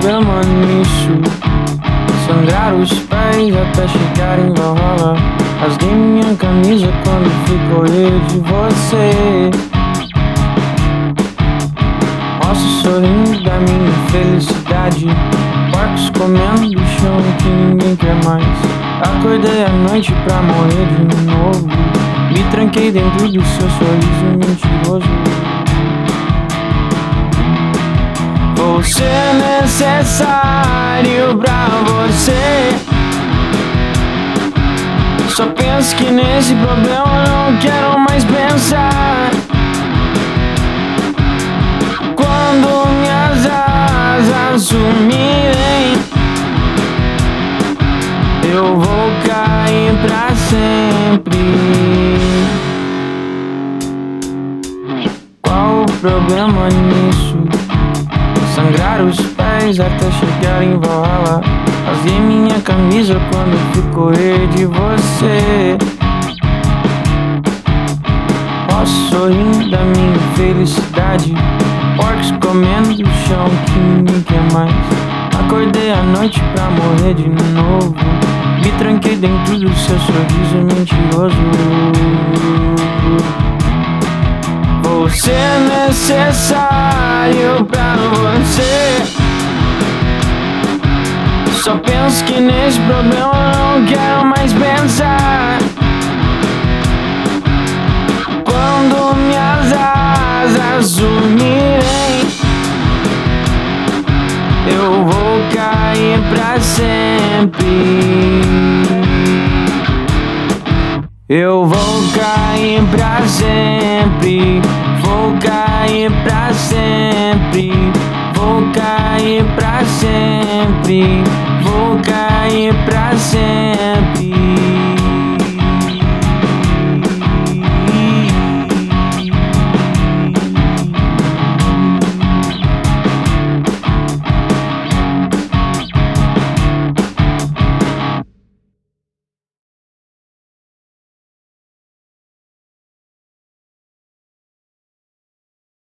problema nisso? Sangrar os pés até chegar em Valhalla. Rasguei minha camisa quando fui correr de você. Rosto sorrindo da minha felicidade. Porcos comendo do chão que ninguém quer mais. Acordei à noite pra morrer de novo. Me tranquei dentro do seu sorriso mentiroso. Vou ser necessário pra você. Só penso que nesse problema não quero mais pensar. Quando minhas asas sumirem, eu vou cair pra sempre. Qual o problema nisso? Sangrar os pés até chegar em Valhalla. Rasguei minha camisa quando fui correr de você. Posso sorrir da minha felicidade. Porcos comendo do chão que ninguém quer mais. Acordei à noite pra morrer de novo. Me tranquei dentro do seu sorriso mentiroso. Vou ser necessário pra você. Só penso que nesse problema não quero mais pensar. Quando minhas asas sumirem, eu vou cair pra sempre. Eu vou cair pra sempre. Vou cair pra sempre. Vou cair pra sempre. Vou cair pra sempre.